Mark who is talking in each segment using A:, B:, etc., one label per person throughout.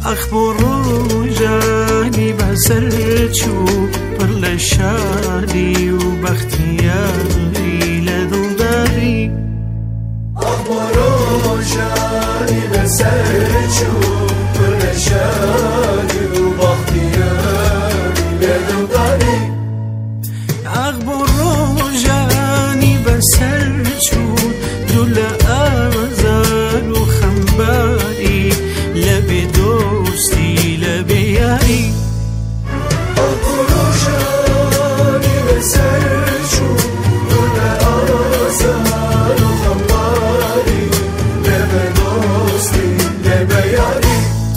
A: أخبرو جاني بسرچو پر لشادي وبختياري لدوداري
B: أخبرو جاني بسرچو پر لشادي وبختياري لدوداري
A: أخبرو جاني بسرچو دل آزار وخنباري لبي دوستي لبي ياري
B: أخبرو جاني بسرچو دل آزار وخنباري لبي دوستي لبي ياري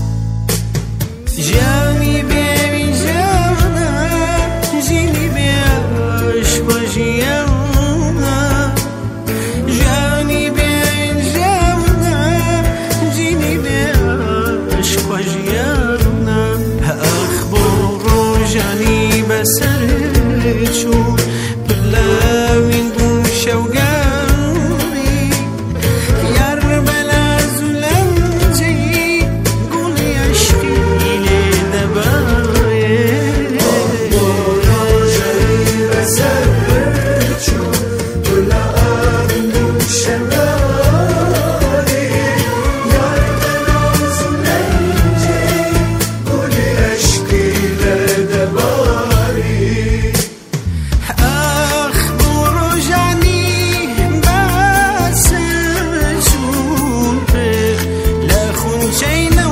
A: جاني بيبي جانا جيني بعشق وجيانا جاني بيبي جانا جيني بعشق وجيانا أخبرو جاني بسرچو بلا من دون شوقاني يا ربلا زلنجي قولي عشقي لدباي
B: أخبرو جاني بسرچو دل آدم شوقاني يا ربنا زلنجي قولي عشقي لدباري
A: أخبرو جاني بسرچو لا خنچينا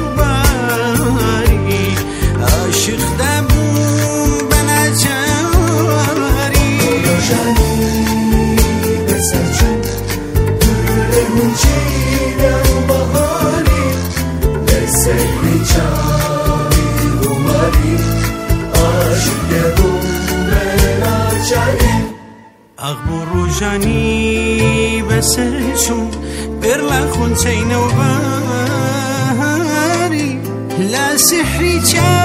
A: وباري عاشق دبون بنا جاري
B: جاني بسرچو دل منجينا وبهاري لسهل جاني وماري عاشق يدوم بنا جاني
A: أخبرو جاني بسرچو برلا خنچينا وباري لا سحري